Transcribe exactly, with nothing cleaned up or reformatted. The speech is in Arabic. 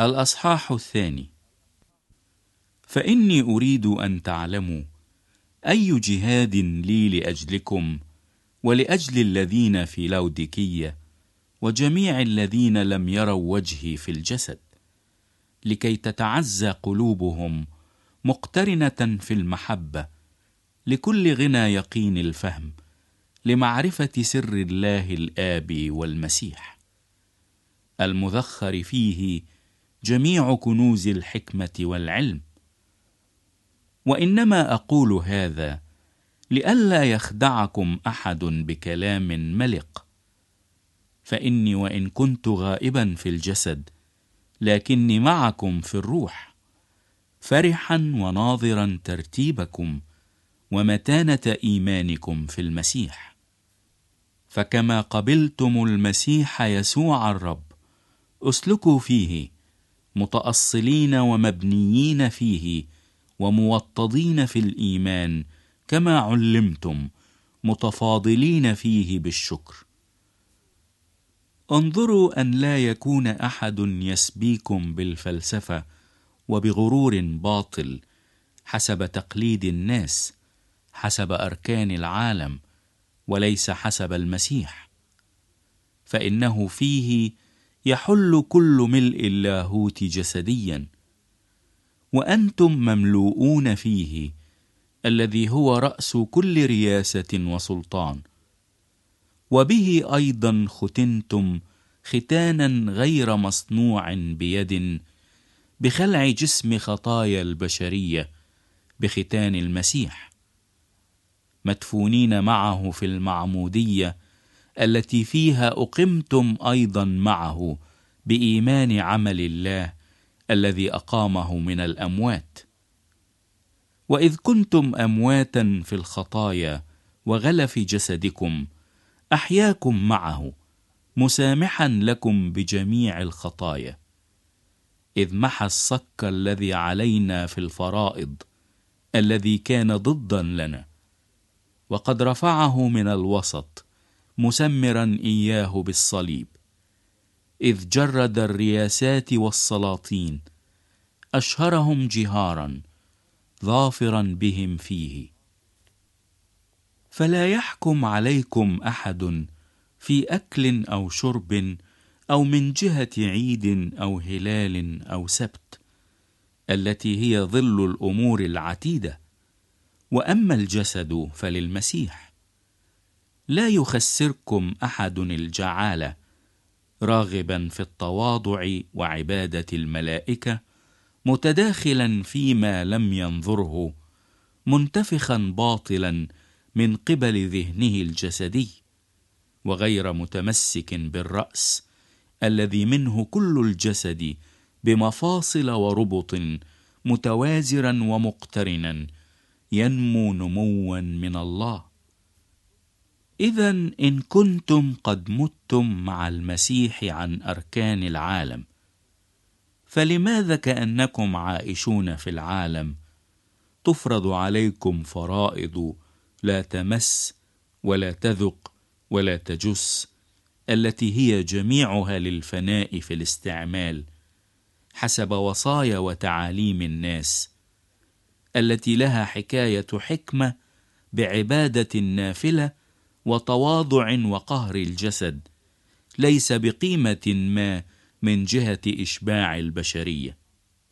الأصحاح الثاني. فإني أريد أن تعلموا أي جهاد لي لأجلكم ولأجل الذين في لوديكية وجميع الذين لم يروا وجهي في الجسد، لكي تتعزى قلوبهم مقترنة في المحبة لكل غنى يقين الفهم، لمعرفة سر الله الآب والمسيح المذخر فيه جميع كنوز الحكمة والعلم. وإنما أقول هذا لئلا يخدعكم أحد بكلام ملق، فإني وإن كنت غائبا في الجسد لكني معكم في الروح، فرحا وناظرا ترتيبكم ومتانة إيمانكم في المسيح. فكما قبلتم المسيح يسوع الرب اسلكوا فيه، متأصلين ومبنيين فيه وموطدين في الإيمان كما علمتم، متفاضلين فيه بالشكر. انظروا أن لا يكون أحد يسبيكم بالفلسفة وبغرور باطل حسب تقليد الناس، حسب أركان العالم وليس حسب المسيح، فإنه فيه يحل كل ملء اللاهوت جسديا، وأنتم مملوءون فيه الذي هو رأس كل رياسة وسلطان، وبه أيضا ختنتم ختانا غير مصنوع بيد بخلع جسم خطايا البشرية بختان المسيح، مدفونين معه في المعمودية التي فيها أقمتم أيضا معه بإيمان عمل الله الذي أقامه من الأموات. وإذ كنتم أمواتا في الخطايا وغلف جسدكم أحياكم معه، مسامحا لكم بجميع الخطايا، إذ محى الصك الذي علينا في الفرائض الذي كان ضدا لنا، وقد رفعه من الوسط مسمرا إياه بالصليب، إذ جرد الرياسات والسلاطين أشهرهم جهارا ظافرا بهم فيه. فلا يحكم عليكم أحد في أكل أو شرب أو من جهة عيد أو هلال أو سبت، التي هي ظل الأمور العتيدة، وأما الجسد فللمسيح. لا يخسركم أحد الجعالة، راغبا في التواضع وعبادة الملائكة، متداخلا فيما لم ينظره، منتفخا باطلا من قبل ذهنه الجسدي، وغير متمسك بالرأس الذي منه كل الجسد بمفاصل وربط متوازرا ومقترنا ينمو نموا من الله. إذن إن كنتم قد متم مع المسيح عن أركان العالم، فلماذا كأنكم عائشون في العالم تفرض عليكم فرائض لا تمس ولا تذق ولا تجس، التي هي جميعها للفناء في الاستعمال حسب وصايا وتعاليم الناس، التي لها حكاية حكمة بعبادة نافلة وتواضع وقهر الجسد، ليس بقيمة ما من جهة إشباع البشرية.